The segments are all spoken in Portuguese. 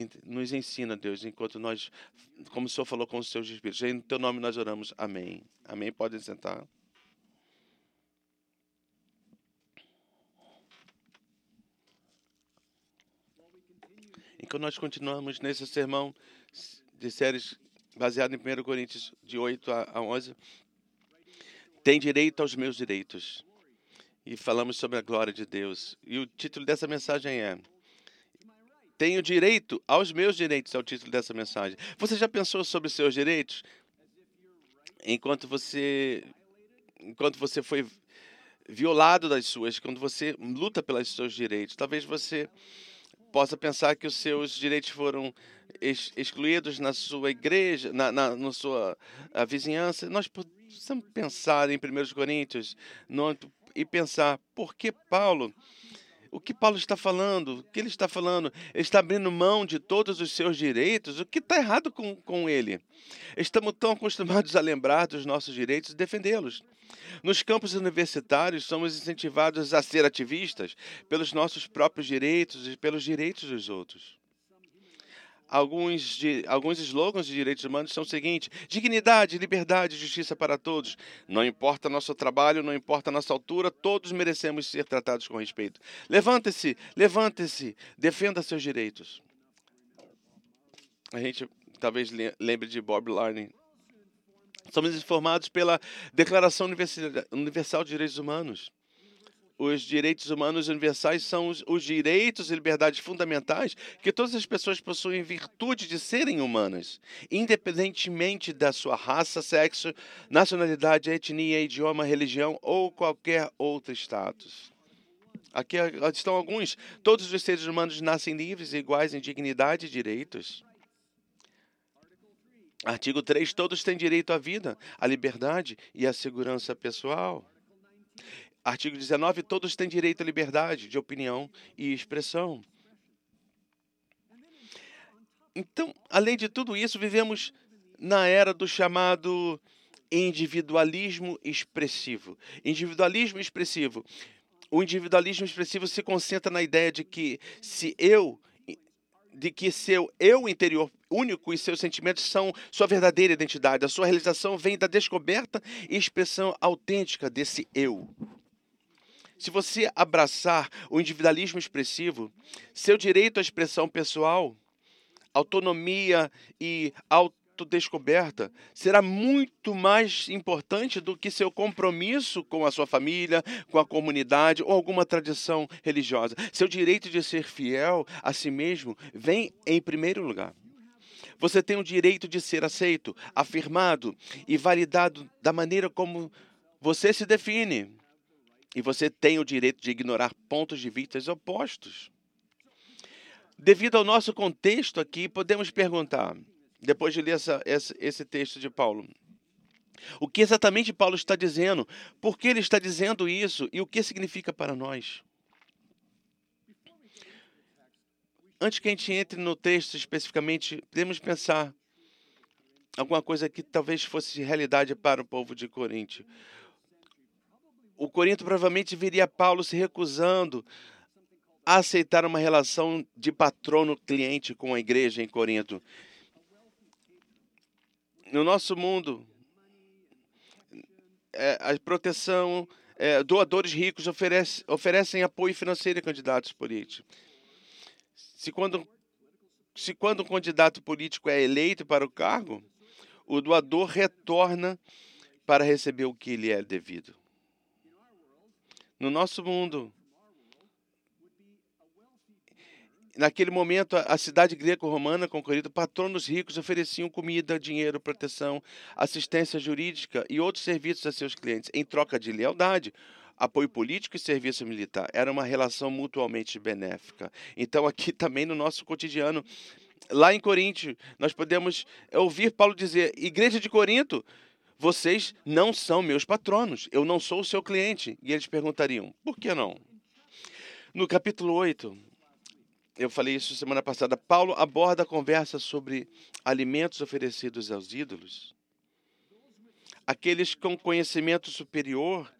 Nos ensina, Deus, enquanto nós, como o Senhor falou com os seus espíritos. Em teu nome nós oramos. Amém. Amém. Podem sentar. Enquanto nós continuamos nesse sermão de séries baseado em 1 Coríntios de 8 a 11, tem direito aos meus direitos. E falamos sobre a glória de Deus. E o título dessa mensagem é Tenho direito aos meus direitos, é o título dessa mensagem. Você já pensou sobre os seus direitos? Enquanto você foi violado das suas, quando você luta pelos seus direitos, talvez você possa pensar que os seus direitos foram excluídos na sua igreja, na sua vizinhança. Nós precisamos pensar em 1 Coríntios e pensar por que Paulo. O que Paulo está falando? O que ele está falando? Ele está abrindo mão de todos os seus direitos? O que está errado com ele? Estamos tão acostumados a lembrar dos nossos direitos e defendê-los. Nos campos universitários, somos incentivados a ser ativistas pelos nossos próprios direitos e pelos direitos dos outros. Alguns slogans de direitos humanos são o seguinte: dignidade, liberdade, justiça para todos. Não importa nosso trabalho, não importa nossa altura, todos merecemos ser tratados com respeito. Levante-se, levante-se, defenda seus direitos. A gente talvez lembre de Bob Larney. Somos informados pela Declaração Universal de Direitos Humanos. Os direitos humanos universais são os direitos e liberdades fundamentais que todas as pessoas possuem em virtude de serem humanas, independentemente da sua raça, sexo, nacionalidade, etnia, idioma, religião ou qualquer outro status. Aqui estão alguns. Todos os seres humanos nascem livres e iguais em dignidade e direitos. Artigo 3. Todos têm direito à vida, à liberdade e à segurança pessoal. Artigo 19. Todos têm direito à liberdade de opinião e expressão. Então, além de tudo isso, vivemos na era do chamado individualismo expressivo. Individualismo expressivo. O individualismo expressivo se concentra na ideia de que seu eu interior único e seus sentimentos são sua verdadeira identidade. A sua realização vem da descoberta e expressão autêntica desse eu. Se você abraçar o individualismo expressivo, seu direito à expressão pessoal, autonomia e autodescoberta será muito mais importante do que seu compromisso com a sua família, com a comunidade ou alguma tradição religiosa. Seu direito de ser fiel a si mesmo vem em primeiro lugar. Você tem o direito de ser aceito, afirmado e validado da maneira como você se define. E você tem o direito de ignorar pontos de vista opostos. Devido ao nosso contexto aqui, podemos perguntar, depois de ler esse texto de Paulo, o que exatamente Paulo está dizendo? Por que ele está dizendo isso? E o que significa para nós? Antes que a gente entre no texto especificamente, podemos pensar alguma coisa que talvez fosse realidade para o povo de Corinto. O Corinto provavelmente viria Paulo se recusando a aceitar uma relação de patrono-cliente com a igreja em Corinto. No nosso mundo, a proteção, doadores ricos oferecem apoio financeiro a candidatos políticos. Se quando um candidato político é eleito para o cargo, o doador retorna para receber o que lhe é devido. No nosso mundo, naquele momento, a cidade greco-romana concorrida, patronos ricos ofereciam comida, dinheiro, proteção, assistência jurídica e outros serviços a seus clientes, em troca de lealdade, apoio político e serviço militar. Era uma relação mutuamente benéfica. Então, aqui também no nosso cotidiano, lá em Corinto, nós podemos ouvir Paulo dizer: Igreja de Corinto, vocês não são meus patronos, eu não sou o seu cliente. E eles perguntariam: por que não? No capítulo 8, eu falei isso semana passada, Paulo aborda a conversa sobre alimentos oferecidos aos ídolos. Aqueles com conhecimento superior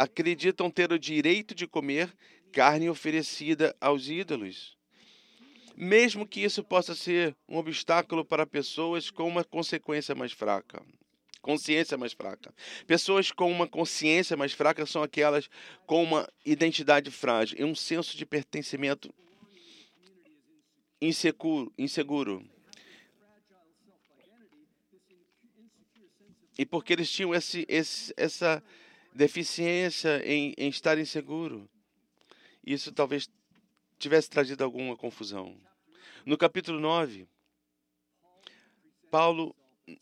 acreditam ter o direito de comer carne oferecida aos ídolos. mesmo que isso possa ser um obstáculo para pessoas com uma consequência mais fraca. Consciência mais fraca. Pessoas com uma consciência mais fraca são aquelas com uma identidade frágil e um senso de pertencimento inseguro. E porque eles tinham essa deficiência em estar inseguro, isso talvez tivesse trazido alguma confusão. No capítulo 9, Paulo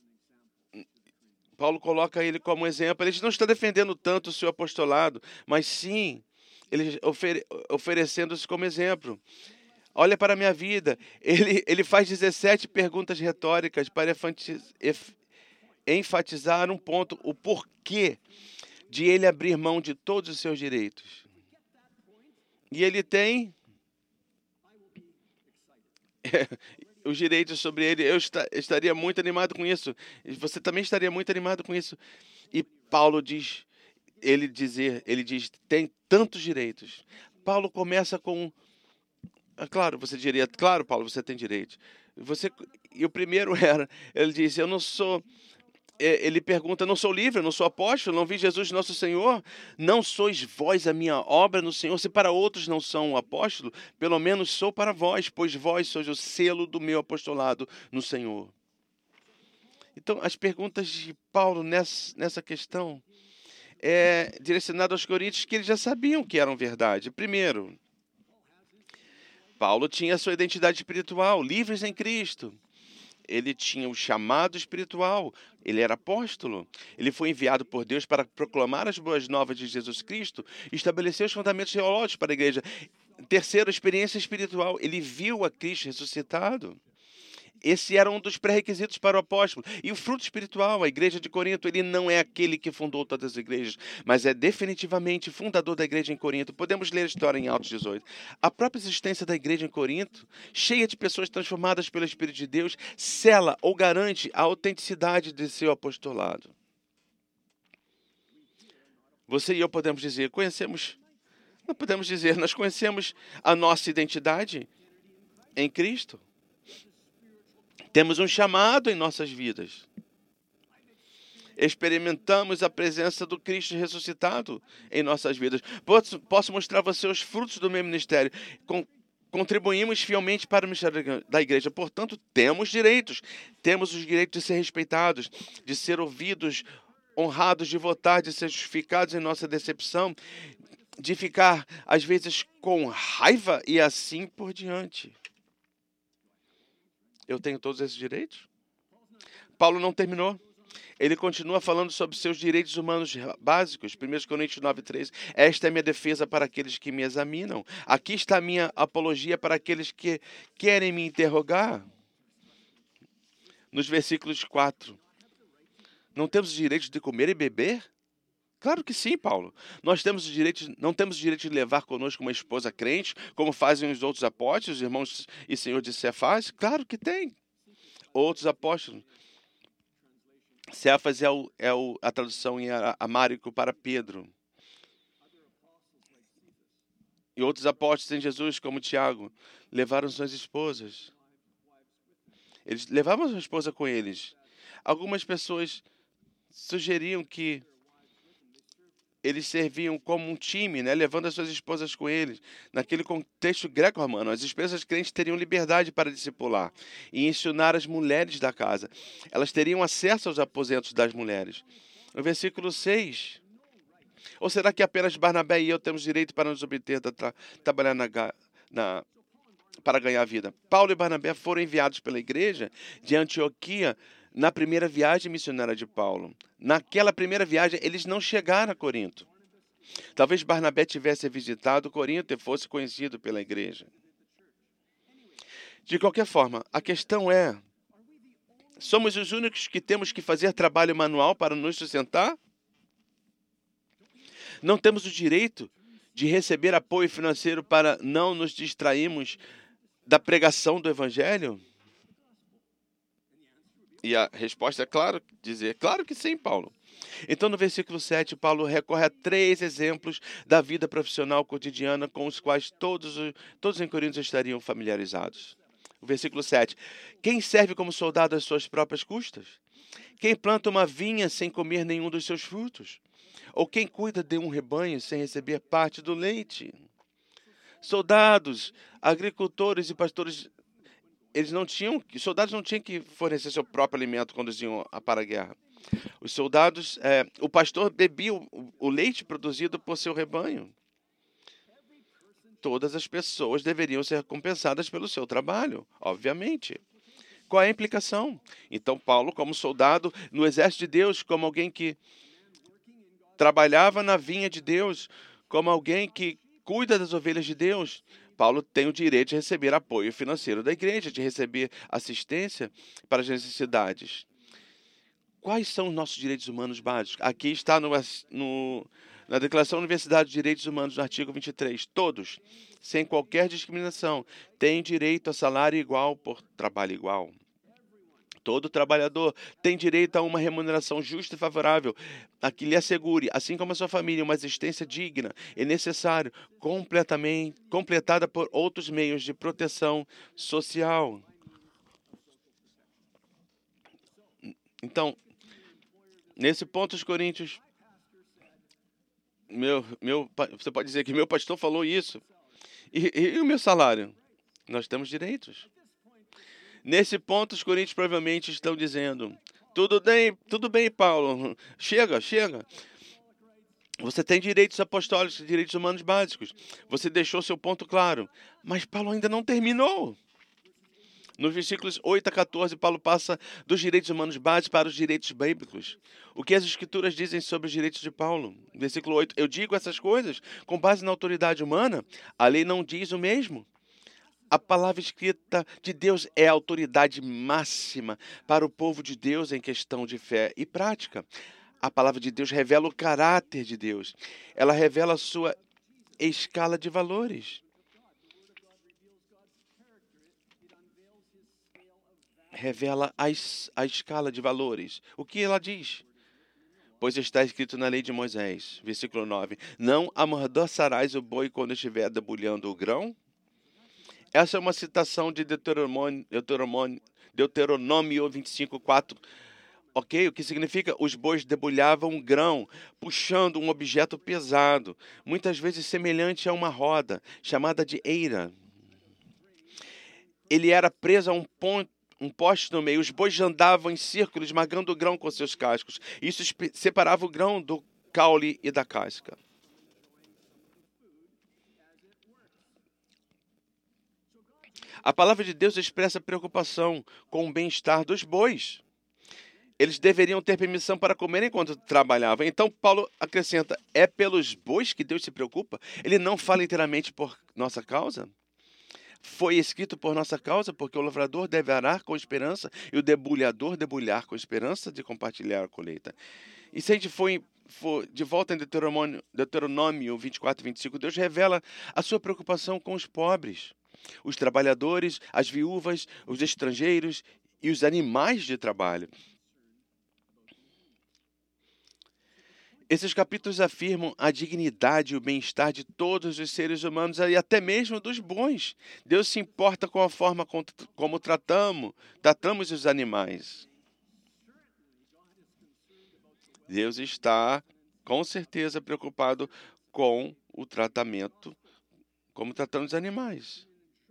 coloca ele como exemplo. Ele não está defendendo tanto o seu apostolado, mas sim, ele oferecendo-se como exemplo. Olha para a minha vida. Ele faz 17 perguntas retóricas para enfatizar um ponto, o porquê de ele abrir mão de todos os seus direitos. E ele tem os direitos sobre ele. Eu estaria muito animado com isso. Você também estaria muito animado com isso. E Paulo diz, ele diz, tem tantos direitos. Paulo começa com, claro, você diria, claro, Paulo, você tem direito. E o primeiro era, ele diz, eu não sou. Ele pergunta, não sou livre, não sou apóstolo, não vi Jesus nosso Senhor? Não sois vós a minha obra no Senhor? Se para outros não sou um apóstolo, pelo menos sou para vós, pois vós sois o selo do meu apostolado no Senhor. Então, as perguntas de Paulo nessa questão é direcionado aos coríntios que eles já sabiam que eram verdade. Primeiro, Paulo tinha a sua identidade espiritual, livres em Cristo. Ele tinha o chamado espiritual, ele era apóstolo. Ele foi enviado por Deus para proclamar as boas novas de Jesus Cristo e estabelecer os fundamentos teológicos para a igreja. Terceiro, experiência espiritual. Ele viu a Cristo ressuscitado. Esse era um dos pré-requisitos para o apóstolo. E o fruto espiritual, a igreja de Corinto, ele não é aquele que fundou todas as igrejas, mas é definitivamente fundador da igreja em Corinto. Podemos ler a história em Atos 18. A própria existência da igreja em Corinto, cheia de pessoas transformadas pelo Espírito de Deus, sela ou garante a autenticidade de seu apostolado. Você e eu podemos dizer, nós conhecemos a nossa identidade em Cristo. Temos um chamado em nossas vidas. Experimentamos a presença do Cristo ressuscitado em nossas vidas. Posso mostrar a você os frutos do meu ministério. Contribuímos fielmente para o ministério da igreja. Portanto, temos direitos. Temos os direitos de ser respeitados, de ser ouvidos, honrados, de votar, de ser justificados em nossa decepção, de ficar, às vezes, com raiva e assim por diante. Eu tenho todos esses direitos? Paulo não terminou. Ele continua falando sobre seus direitos humanos básicos. 1 Coríntios 9:13. Esta é minha defesa para aqueles que me examinam. Aqui está a minha apologia para aqueles que querem me interrogar. Nos versículos 4. Não temos o direito de comer e beber? Claro que sim, Paulo. Não temos o direito de levar conosco uma esposa crente, como fazem os outros apóstolos, irmãos e Senhor de Cefas? Claro que tem. Outros apóstolos. Cefas é a tradução em amárico para Pedro. E outros apóstolos em Jesus, como Tiago, levaram suas esposas. Eles levavam sua esposa com eles. Algumas pessoas sugeriam que eles serviam como um time, né, levando as suas esposas com eles. Naquele contexto greco-romano, as esposas crentes teriam liberdade para discipular e ensinar as mulheres da casa. Elas teriam acesso aos aposentos das mulheres. No versículo 6. Ou será que apenas Barnabé e eu temos direito para nos obter, trabalhar para ganhar vida? Paulo e Barnabé foram enviados pela igreja de Antioquia na primeira viagem missionária de Paulo. Naquela primeira viagem, eles não chegaram a Corinto. Talvez Barnabé tivesse visitado Corinto e fosse conhecido pela igreja. De qualquer forma, a questão é, somos os únicos que temos que fazer trabalho manual para nos sustentar? Não temos o direito de receber apoio financeiro para não nos distrairmos da pregação do Evangelho? E a resposta é claro que sim, Paulo. Então, no versículo 7, Paulo recorre a 3 exemplos da vida profissional cotidiana com os quais todos em Corinto estariam familiarizados. o versículo 7. Quem serve como soldado às suas próprias custas? Quem planta uma vinha sem comer nenhum dos seus frutos? Ou quem cuida de um rebanho sem receber parte do leite? Soldados, agricultores e pastores, soldados não tinham que fornecer seu próprio alimento quando iam para a guerra. Os soldados, o pastor bebia o leite produzido por seu rebanho. Todas as pessoas deveriam ser recompensadas pelo seu trabalho, obviamente. Qual é a implicação? Então, Paulo, como soldado no exército de Deus, como alguém que trabalhava na vinha de Deus, como alguém que cuida das ovelhas de Deus, Paulo tem o direito de receber apoio financeiro da igreja, de receber assistência para as necessidades. Quais são os nossos direitos humanos básicos? Aqui está na Declaração Universal de Direitos Humanos, no artigo 23. Todos, sem qualquer discriminação, têm direito a salário igual por trabalho igual. Todo trabalhador tem direito a uma remuneração justa e favorável, a que lhe assegure, assim como a sua família, uma existência digna e necessária, completada por outros meios de proteção social. Então, nesse ponto, os coríntios, você pode dizer que meu pastor falou isso. E o meu salário? Nós temos direitos. Nesse ponto, os coríntios provavelmente estão dizendo, tudo bem, Paulo, chega. Você tem direitos apostólicos, direitos humanos básicos. Você deixou seu ponto claro. Mas Paulo ainda não terminou. Nos versículos 8 a 14, Paulo passa dos direitos humanos básicos para os direitos bíblicos. O que as Escrituras dizem sobre os direitos de Paulo? Versículo 8. Eu digo essas coisas com base na autoridade humana? A lei não diz o mesmo. A palavra escrita de Deus é a autoridade máxima para o povo de Deus em questão de fé e prática. A palavra de Deus revela o caráter de Deus. Ela revela a sua escala de valores. Revela a escala de valores. O que ela diz? Pois está escrito na lei de Moisés, versículo 9, não amordaçarás o boi quando estiver debulhando o grão? Essa é uma citação de Deuteronômio 25, 4. Ok? O que significa? Os bois debulhavam um grão, puxando um objeto pesado, muitas vezes semelhante a uma roda, chamada de eira. Ele era preso a um poste no meio. Os bois andavam em círculo, esmagando o grão com seus cascos. Isso separava o grão do caule e da casca. A palavra de Deus expressa preocupação com o bem-estar dos bois. Eles deveriam ter permissão para comer enquanto trabalhavam. Então, Paulo acrescenta, é pelos bois que Deus se preocupa? Ele não fala inteiramente por nossa causa? Foi escrito por nossa causa, porque o lavrador deve arar com esperança e o debulhador debulhar com esperança de compartilhar a colheita. E se a gente for de volta em Deuteronômio 24 e 25, Deus revela a sua preocupação com os pobres, os trabalhadores, as viúvas, os estrangeiros e os animais de trabalho. Esses capítulos afirmam a dignidade e o bem-estar de todos os seres humanos e até mesmo dos bons. Deus se importa com a forma como tratamos os animais. Deus está, com certeza, preocupado com o tratamento, como tratamos os animais.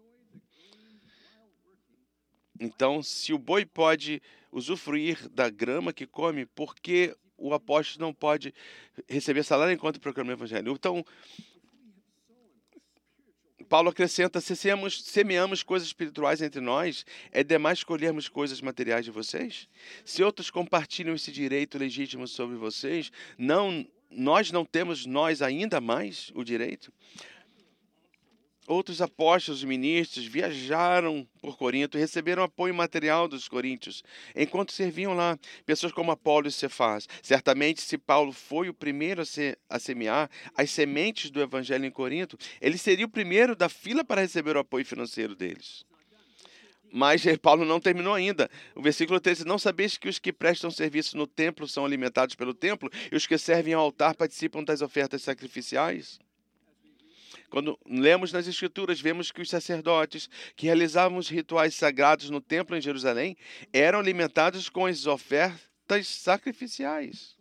Então, se o boi pode usufruir da grama que come, por que o apóstolo não pode receber salário enquanto proclama o evangelho? Então, Paulo acrescenta, se semeamos coisas espirituais entre nós, é demais escolhermos coisas materiais de vocês? Se outros compartilham esse direito legítimo sobre vocês, nós não temos ainda mais o direito? Outros apóstolos e ministros viajaram por Corinto e receberam apoio material dos coríntios enquanto serviam lá. Pessoas como Apolo e Cefas. Certamente, se Paulo foi o primeiro a semear as sementes do evangelho em Corinto, ele seria o primeiro da fila para receber o apoio financeiro deles. Mas Paulo não terminou ainda. O versículo 13, não sabeis que os que prestam serviço no templo são alimentados pelo templo e os que servem ao altar participam das ofertas sacrificiais? Quando lemos nas Escrituras, vemos que os sacerdotes que realizavam os rituais sagrados no templo em Jerusalém eram alimentados com as ofertas sacrificiais.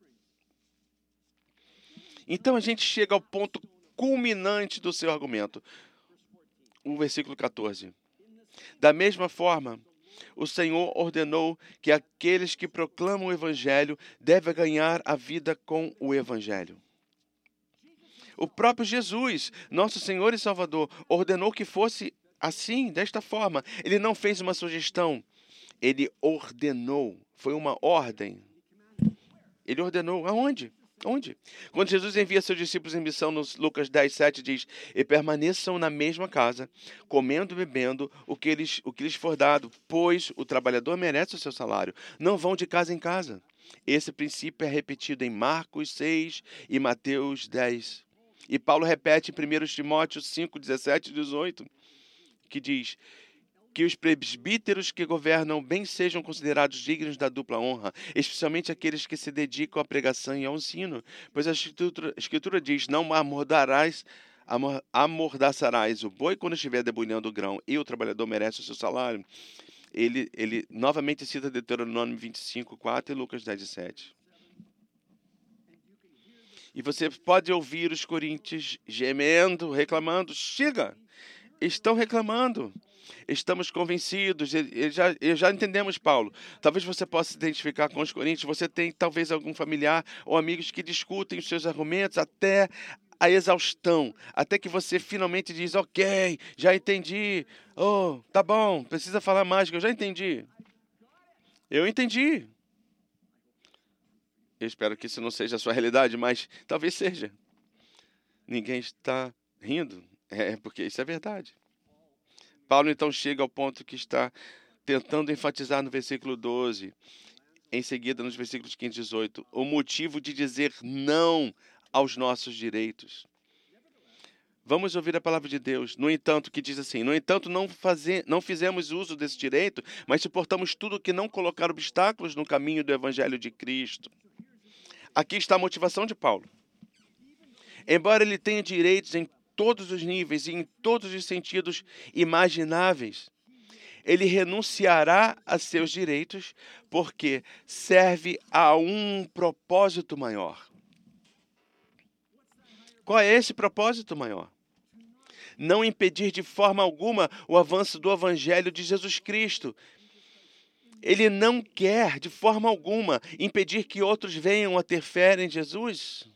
Então a gente chega ao ponto culminante do seu argumento, o versículo 14. Da mesma forma, o Senhor ordenou que aqueles que proclamam o Evangelho devem ganhar a vida com o Evangelho. O próprio Jesus, nosso Senhor e Salvador, ordenou que fosse assim, desta forma. Ele não fez uma sugestão, ele ordenou. Foi uma ordem. Ele ordenou aonde? Onde? Quando Jesus envia seus discípulos em missão, no Lucas 10, 7, diz: e permaneçam na mesma casa, comendo e bebendo o que lhes for dado, pois o trabalhador merece o seu salário. Não vão de casa em casa. Esse princípio é repetido em Marcos 6 e Mateus 10. E Paulo repete em 1 Timóteo 5, 17 e 18, que diz que os presbíteros que governam bem sejam considerados dignos da dupla honra, especialmente aqueles que se dedicam à pregação e ao ensino. Pois a Escritura diz: não amordaçarás o boi quando estiver debulhando o grão, e o trabalhador merece o seu salário. Ele novamente cita Deuteronômio 25, 4 e Lucas 10, 7. E você pode ouvir os coríntios gemendo, reclamando. Chega! Estão reclamando. Estamos convencidos. Já entendemos, Paulo. Talvez você possa se identificar com os coríntios. Você tem talvez algum familiar ou amigos que discutem os seus argumentos até a exaustão. Até que você finalmente diz: ok, já entendi. Oh, tá bom, precisa falar mais, que eu já entendi. Eu entendi. Eu espero que isso não seja a sua realidade, mas talvez seja. Ninguém está rindo. É porque isso é verdade. Paulo então chega ao ponto que está tentando enfatizar no versículo 12. Em seguida, nos versículos 15 e 18, o motivo de dizer não aos nossos direitos. Vamos ouvir a palavra de Deus. No entanto, que diz assim: no entanto, não fizemos uso desse direito, mas suportamos tudo que não colocar obstáculos no caminho do Evangelho de Cristo. Aqui está a motivação de Paulo. Embora ele tenha direitos em todos os níveis e em todos os sentidos imagináveis, ele renunciará a seus direitos porque serve a um propósito maior. Qual é esse propósito maior? Não impedir de forma alguma o avanço do Evangelho de Jesus Cristo. Ele não quer, de forma alguma, impedir que outros venham a ter fé em Jesus.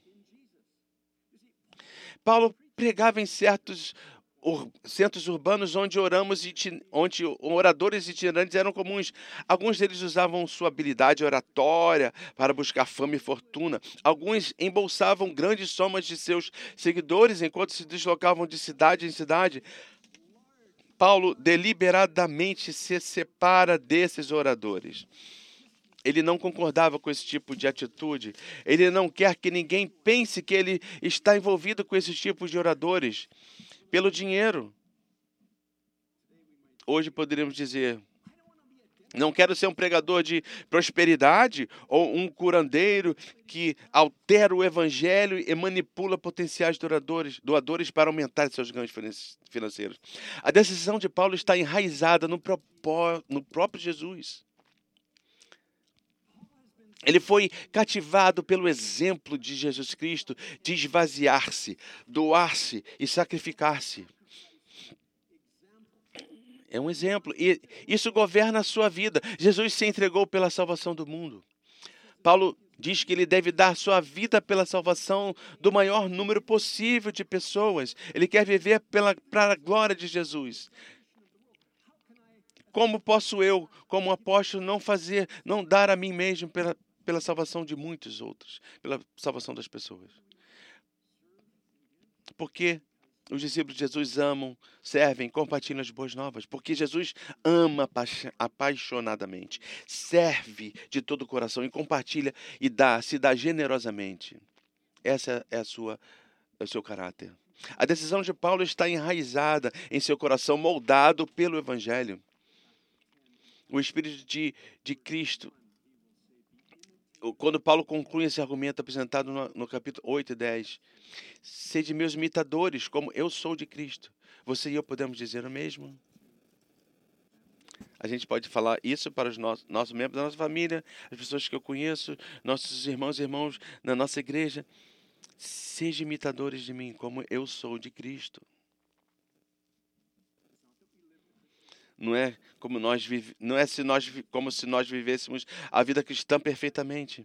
Paulo pregava em certos centros urbanos onde oradores itinerantes eram comuns. Alguns deles usavam sua habilidade oratória para buscar fama e fortuna. Alguns embolsavam grandes somas de seus seguidores enquanto se deslocavam de cidade em cidade. Paulo deliberadamente se separa desses oradores. Ele não concordava com esse tipo de atitude. Ele não quer que ninguém pense que ele está envolvido com esses tipos de oradores pelo dinheiro. Hoje poderíamos dizer: não quero ser um pregador de prosperidade ou um curandeiro que altera o evangelho e manipula potenciais doadores para aumentar seus ganhos financeiros. A decisão de Paulo está enraizada no próprio Jesus. Ele foi cativado pelo exemplo de Jesus Cristo de esvaziar-se, doar-se e sacrificar-se. É um exemplo. E isso governa a sua vida. Jesus se entregou pela salvação do mundo. Paulo diz que ele deve dar sua vida pela salvação do maior número possível de pessoas. Ele quer viver para a glória de Jesus. Como posso eu, como apóstolo, não dar a mim mesmo pela salvação de muitos outros, pela salvação das pessoas? Porque os discípulos de Jesus amam, servem, compartilham as boas novas. Porque Jesus ama apaixonadamente, serve de todo o coração e compartilha e se dá generosamente. Essa é o seu caráter. A decisão de Paulo está enraizada em seu coração, moldado pelo Evangelho. O Espírito de Cristo quando Paulo conclui esse argumento apresentado no capítulo 8 e 10, sede meus imitadores, como eu sou de Cristo. Você e eu podemos dizer o mesmo? A gente pode falar isso para os nossos membros da nossa família, as pessoas que eu conheço, nossos irmãos e irmãos na nossa igreja. Sejam imitadores de mim, como eu sou de Cristo. Não é como se nós vivêssemos a vida cristã perfeitamente,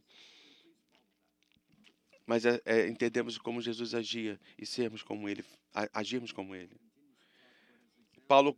mas entendemos como Jesus agia e sermos como ele, agirmos como ele. Paulo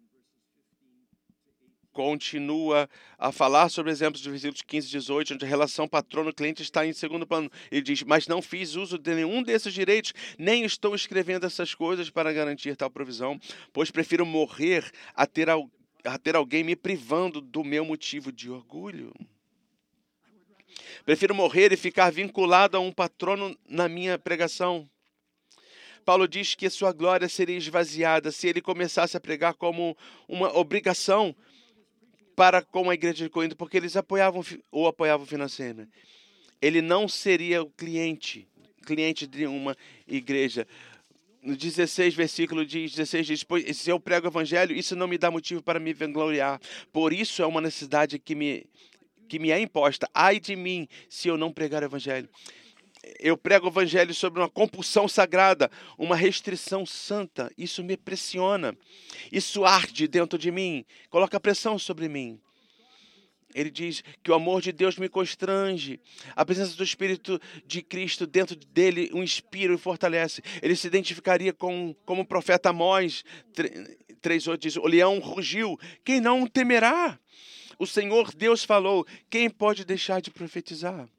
continua a falar sobre exemplos dos versículos 15 e 18, onde a relação patrono-cliente está em segundo plano. Ele diz, mas não fiz uso de nenhum desses direitos, nem estou escrevendo essas coisas para garantir tal provisão, pois prefiro morrer a ter alguém me privando do meu motivo de orgulho. Prefiro morrer e ficar vinculado a um patrono na minha pregação. Paulo diz que sua glória seria esvaziada se ele começasse a pregar como uma obrigação para com a igreja de Corinto, porque eles apoiavam financeiramente. Ele não seria o cliente de uma igreja. No 16, versículo 16 diz, pois se eu prego o evangelho, isso não me dá motivo para me vangloriar. Por isso é uma necessidade que me é imposta. Ai de mim, se eu não pregar o evangelho. Eu prego o evangelho sobre uma compulsão sagrada, uma restrição santa. Isso me pressiona. Isso arde dentro de mim. Coloca pressão sobre mim. Ele diz que o amor de Deus me constrange. A presença do Espírito de Cristo dentro dele o inspira e fortalece. Ele se identificaria como o profeta Amós 3:8 diz, o leão rugiu, quem não temerá? O Senhor Deus falou, quem pode deixar de profetizar?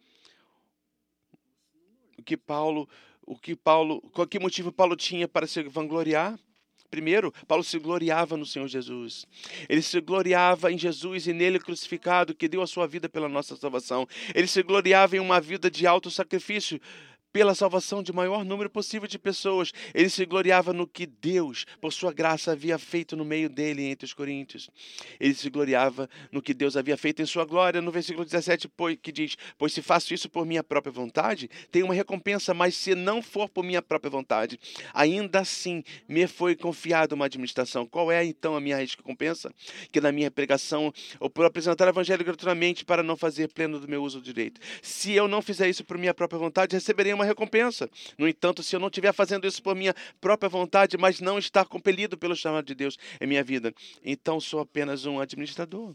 Qual que motivo Paulo tinha para se vangloriar? Primeiro, Paulo se gloriava no Senhor Jesus. Ele se gloriava em Jesus e nele crucificado, que deu a sua vida pela nossa salvação. Ele se gloriava em uma vida de autossacrifício, pela salvação de maior número possível de pessoas. Ele se gloriava no que Deus, por sua graça, havia feito no meio dele entre os coríntios. Ele se gloriava no que Deus havia feito em sua glória, no versículo 17, que diz, pois se faço isso por minha própria vontade, tenho uma recompensa, mas se não for por minha própria vontade, ainda assim me foi confiada uma administração. Qual é, então, a minha recompensa? Que na minha pregação, ou por apresentar o evangelho gratuitamente para não fazer pleno do meu uso do direito. Se eu não fizer isso por minha própria vontade, receberei uma recompensa. No entanto, se eu não estiver fazendo isso por minha própria vontade, mas não estar compelido pelo chamado de Deus em minha vida, então sou apenas um administrador.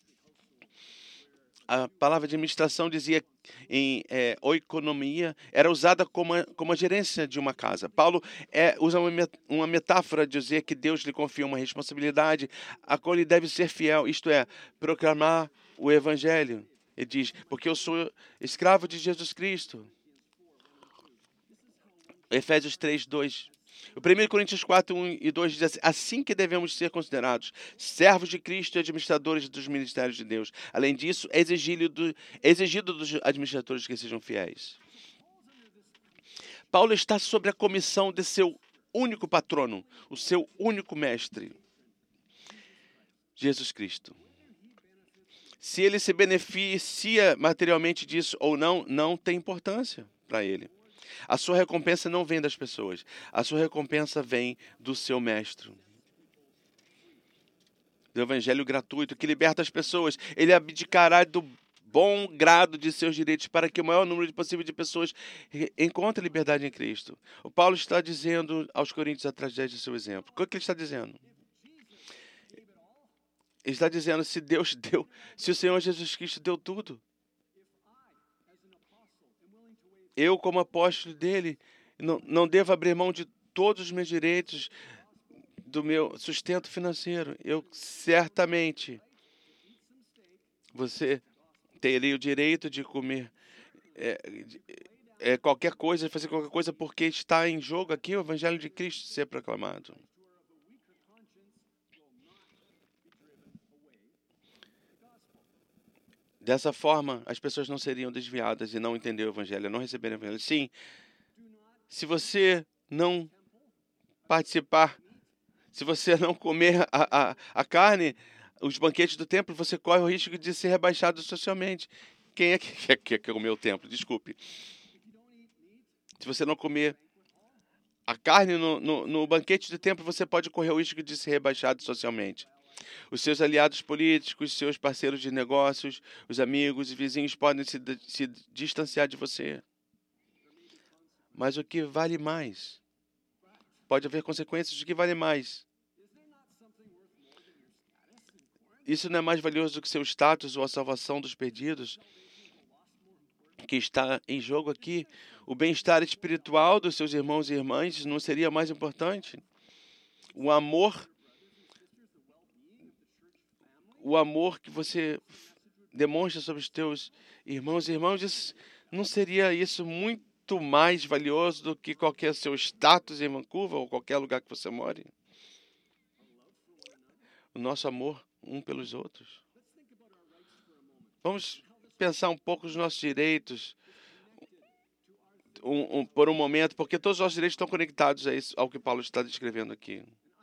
A palavra administração dizia em oikonomia, era usada como a gerência de uma casa. Paulo usa uma metáfora de dizer que Deus lhe confia uma responsabilidade a qual ele deve ser fiel, isto é, proclamar o evangelho. Ele diz, porque eu sou escravo de Jesus Cristo. Efésios 3:2. O 1 Coríntios 4:1 e 2 diz assim que devemos ser considerados servos de Cristo e administradores dos ministérios de Deus. Além disso, é exigido dos administradores que sejam fiéis. Paulo está sob a comissão de seu único patrono, o seu único mestre, Jesus Cristo. Se ele se beneficia materialmente disso ou não, não tem importância para ele. A sua recompensa não vem das pessoas. A sua recompensa vem do seu mestre. Do evangelho gratuito que liberta as pessoas. Ele abdicará do bom grado de seus direitos para que o maior número possível de pessoas encontre liberdade em Cristo. O Paulo está dizendo aos coríntios através de seu exemplo. O que ele está dizendo? Ele está dizendo, se Deus deu, se o Senhor Jesus Cristo deu tudo, eu, como apóstolo dele, não devo abrir mão de todos os meus direitos, do meu sustento financeiro. Eu certamente, você teria o direito de comer qualquer coisa, fazer qualquer coisa, porque está em jogo aqui o Evangelho de Cristo ser proclamado. Dessa forma, as pessoas não seriam desviadas e não entender o Evangelho, não receberem o Evangelho. Sim, se você não participar, se você não comer a carne, os banquetes do templo, você corre o risco de ser rebaixado socialmente. quem é que quer comer o templo? Desculpe. Se você não comer a carne no banquete do templo, você pode correr o risco de ser rebaixado socialmente. Os seus aliados políticos, seus parceiros de negócios, os amigos e vizinhos podem se distanciar de você. Mas o que vale mais? Pode haver consequências do que vale mais. Isso não é mais valioso do que seu status ou a salvação dos perdidos? Que está em jogo aqui, o bem-estar espiritual dos seus irmãos e irmãs não seria mais importante? O amor que você demonstra sobre os teus irmãos e irmãs, não seria isso muito mais valioso do que qualquer seu status em Vancouver ou qualquer lugar que você more? O nosso amor um pelos outros. Vamos pensar um pouco nos nossos direitos por um momento, porque todos os nossos direitos estão conectados a isso, ao que Paulo está descrevendo aqui.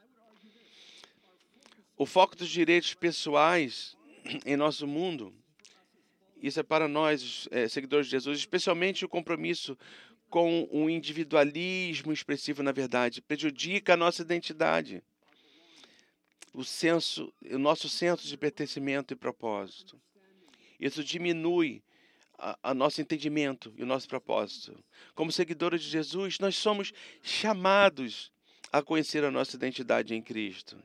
O foco dos direitos pessoais em nosso mundo, isso é para nós, seguidores de Jesus, especialmente o compromisso com o individualismo expressivo na verdade, prejudica a nossa identidade, o nosso senso de pertencimento e propósito. Isso diminui a nosso entendimento e o nosso propósito. Como seguidores de Jesus, nós somos chamados a conhecer a nossa identidade em Cristo.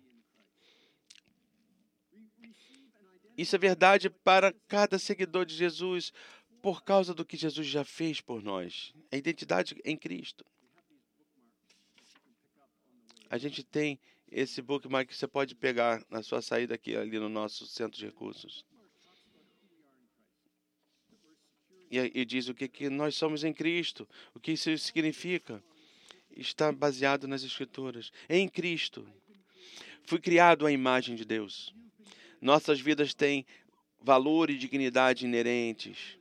Isso é verdade para cada seguidor de Jesus, por causa do que Jesus já fez por nós. A identidade em Cristo. A gente tem esse bookmark que você pode pegar na sua saída aqui, ali no nosso centro de recursos. E diz o que nós somos em Cristo, o que isso significa. Está baseado nas Escrituras. Em Cristo. Fui criado à imagem de Deus. Nossas vidas têm valor e dignidade inerentes.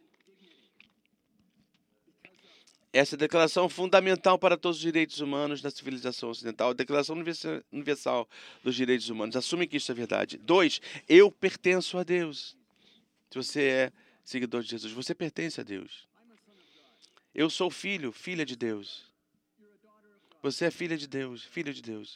Essa é a declaração fundamental para todos os direitos humanos da civilização ocidental. A Declaração Universal dos Direitos Humanos. Assume que isso é verdade. 2. Eu pertenço a Deus. Se você é seguidor de Jesus, você pertence a Deus. Eu sou filha de Deus. Você é filha de Deus, filho de Deus.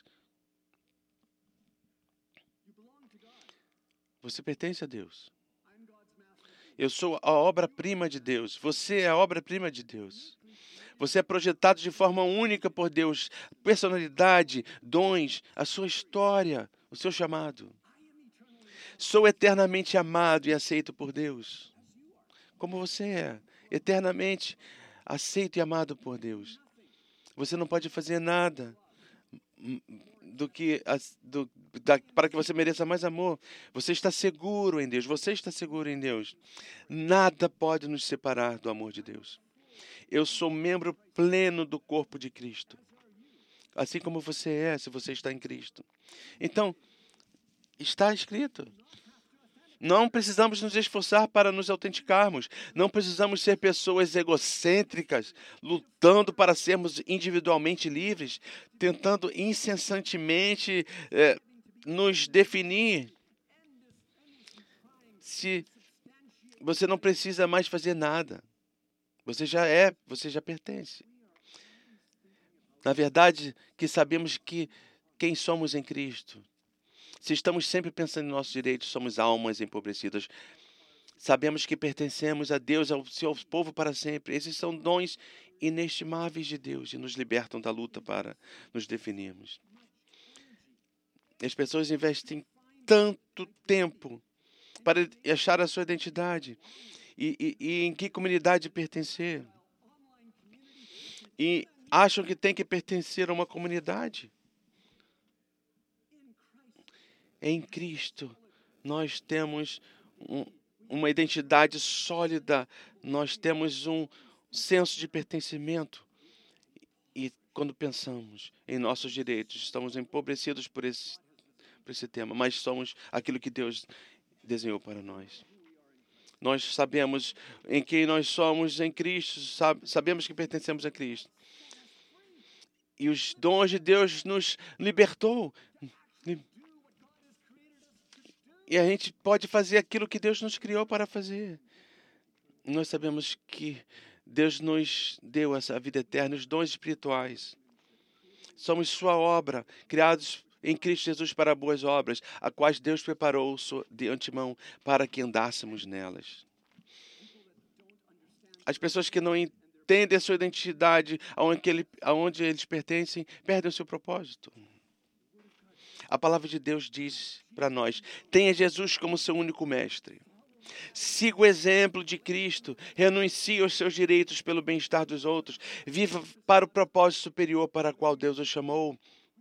Você pertence a Deus. Eu sou a obra-prima de Deus. Você é a obra-prima de Deus. Você é projetado de forma única por Deus. Personalidade, dons, a sua história, o seu chamado. Sou eternamente amado e aceito por Deus. Como você é, eternamente aceito e amado por Deus. Você não pode fazer nada para que você mereça mais amor. Você está seguro em Deus. Você está seguro em Deus. Nada pode nos separar do amor de Deus. Eu sou membro pleno do corpo de Cristo. Assim como você é, se você está em Cristo. Então, está escrito. Não precisamos nos esforçar para nos autenticarmos. Não precisamos ser pessoas egocêntricas, lutando para sermos individualmente livres, tentando incessantemente nos definir. Se você não precisa mais fazer nada. Você já pertence. Na verdade, que sabemos quem somos em Cristo. Se estamos sempre pensando em nossos direitos, somos almas empobrecidas. Sabemos que pertencemos a Deus, ao seu povo para sempre. Esses são dons inestimáveis de Deus e nos libertam da luta para nos definirmos. As pessoas investem tanto tempo para achar a sua identidade e em que comunidade pertencer. E acham que tem que pertencer a uma comunidade. Em Cristo, nós temos uma identidade sólida, nós temos um senso de pertencimento. E quando pensamos em nossos direitos, estamos empobrecidos por esse tema, mas somos aquilo que Deus desenhou para nós. Nós sabemos em quem nós somos em Cristo, sabemos que pertencemos a Cristo. E os dons de Deus nos libertou. E a gente pode fazer aquilo que Deus nos criou para fazer. Nós sabemos que Deus nos deu essa vida eterna, os dons espirituais. Somos sua obra, criados em Cristo Jesus para boas obras, a quais Deus preparou de antemão para que andássemos nelas. As pessoas que não entendem a sua identidade, aonde eles pertencem, perdem o seu propósito. A palavra de Deus diz para nós: tenha Jesus como seu único mestre. Siga o exemplo de Cristo, renuncie aos seus direitos pelo bem-estar dos outros, viva para o propósito superior para o qual Deus o chamou.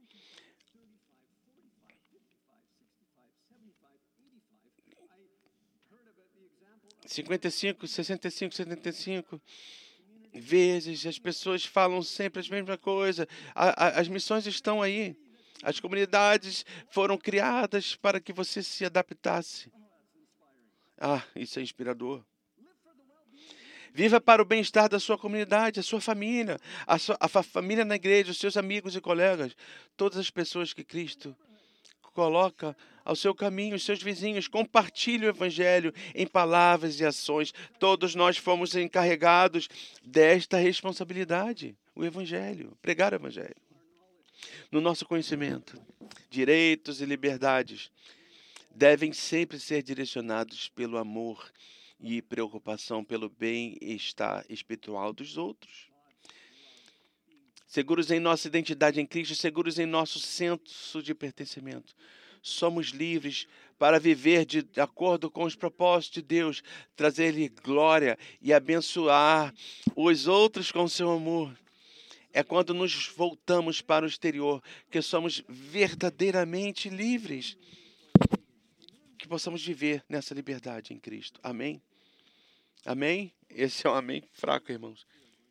55, 65, 75 vezes as pessoas falam sempre a mesma coisa. As missões estão aí. As comunidades foram criadas para que você se adaptasse. Isso é inspirador. Viva para o bem-estar da sua comunidade, a sua família, a família na igreja, os seus amigos e colegas, todas as pessoas que Cristo coloca ao seu caminho, os seus vizinhos. Compartilhe o Evangelho em palavras e ações. Todos nós fomos encarregados desta responsabilidade, o Evangelho, pregar o Evangelho. No nosso conhecimento, direitos e liberdades devem sempre ser direcionados pelo amor e preocupação pelo bem-estar espiritual dos outros. Seguros em nossa identidade em Cristo, seguros em nosso senso de pertencimento. Somos livres para viver de acordo com os propósitos de Deus, trazer-lhe glória e abençoar os outros com seu amor. É quando nos voltamos para o exterior que somos verdadeiramente livres, que possamos viver nessa liberdade em Cristo. Amém? Amém? Esse é um amém fraco, irmãos.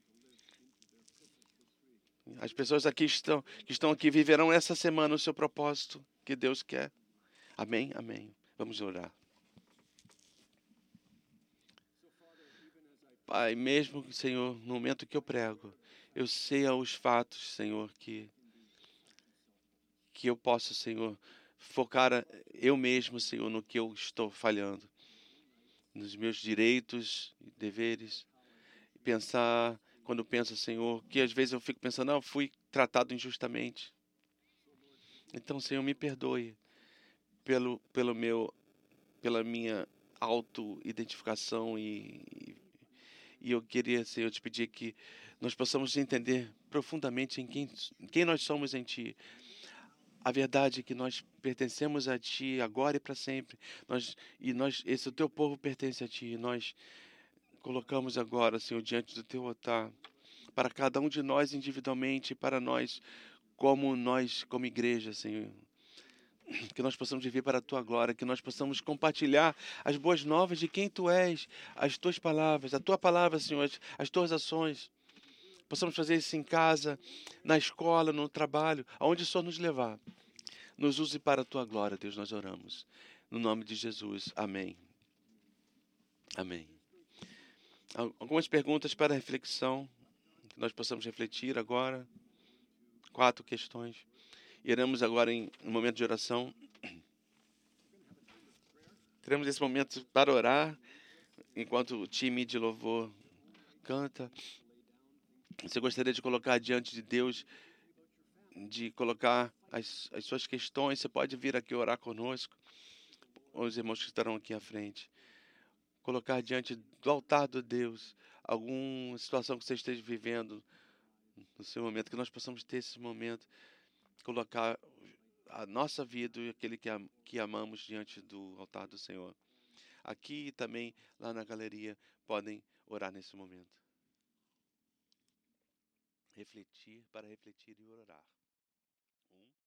As pessoas que estão aqui viverão essa semana o seu propósito que Deus quer. Amém? Amém. Vamos orar. Pai, mesmo, Senhor, no momento que eu prego, eu sei aos fatos, Senhor, que eu posso, Senhor, focar eu mesmo, Senhor, no que eu estou falhando, nos meus direitos e deveres. Pensar, quando penso, Senhor, que às vezes eu fico pensando, não, fui tratado injustamente. Então, Senhor, me perdoe pela minha auto-identificação e eu queria, Senhor, te pedir que nós possamos entender profundamente em quem nós somos em Ti. A verdade é que nós pertencemos a Ti agora e para sempre. O Teu povo pertence a Ti. Nós colocamos agora, Senhor, diante do Teu altar, para cada um de nós individualmente, para nós como igreja, Senhor. Que nós possamos viver para a Tua glória, que nós possamos compartilhar as boas novas de quem Tu és, as Tuas palavras, a Tua palavra, Senhor, as Tuas ações. Possamos fazer isso em casa, na escola, no trabalho, aonde o Senhor nos levar. Nos use para a Tua glória, Deus, nós oramos. No nome de Jesus, amém. Amém. Algumas perguntas para reflexão, que nós possamos refletir agora. 4 questões. Iremos agora em um momento de oração. Teremos esse momento para orar, enquanto o time de louvor canta. Você gostaria de colocar diante de Deus, de colocar as suas questões, você pode vir aqui orar conosco, os irmãos que estarão aqui à frente. Colocar diante do altar de Deus alguma situação que você esteja vivendo no seu momento, que nós possamos ter esse momento, colocar a nossa vida e aquele que amamos diante do altar do Senhor. Aqui e também lá na galeria podem orar nesse momento. Refletir para refletir e orar.